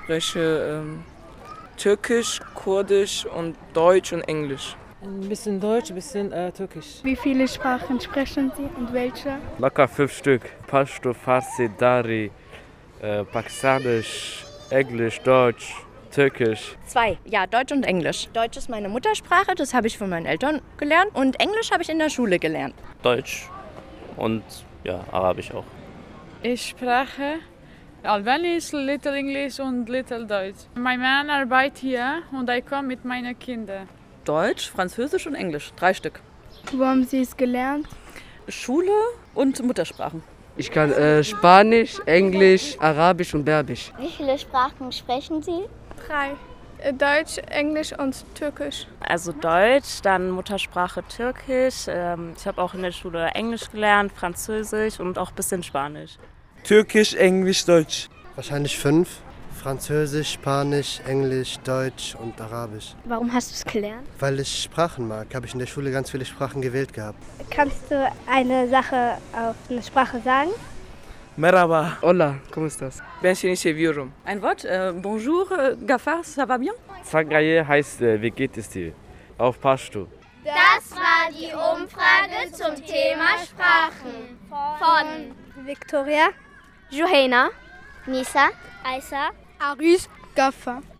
spreche Türkisch, Kurdisch und Deutsch und Englisch. Ein bisschen Deutsch, ein bisschen Türkisch. Wie viele Sprachen sprechen Sie und welche? Locker 5 Stück. Pashto, Farsi, Dari, Pakistanisch, Englisch, Deutsch, Türkisch. 2, ja, Deutsch und Englisch. Deutsch ist meine Muttersprache, das habe ich von meinen Eltern gelernt. Und Englisch habe ich in der Schule gelernt. Deutsch und ja, Arabisch auch. Ich spreche Albanisch, Little English und Little Deutsch. Mein Mann arbeitet hier und ich komme mit meinen Kindern. Deutsch, Französisch und Englisch. 3 Stück. Wo haben Sie es gelernt? Schule und Muttersprachen. Ich kann Spanisch, Englisch, Arabisch und Berbisch. Wie viele Sprachen sprechen Sie? 3. Deutsch, Englisch und Türkisch. Also Deutsch, dann Muttersprache Türkisch. Ich habe auch in der Schule Englisch gelernt, Französisch und auch ein bisschen Spanisch. Türkisch, Englisch, Deutsch. Wahrscheinlich 5. Französisch, Spanisch, Englisch, Deutsch und Arabisch. Warum hast du es gelernt? Weil ich Sprachen mag, habe ich in der Schule ganz viele Sprachen gewählt gehabt. Kannst du eine Sache auf eine Sprache sagen? Merhaba. Hola, ¿cómo estás? Ben seni seviyorum. Ein Wort, bonjour, Gafar, ça va bien? Zangaye heißt, wie geht es dir? Auf Pashto. Das war die Umfrage zum Thema Sprachen von Victoria, Johanna, Nisa, Aisa, Aris, Gaffa.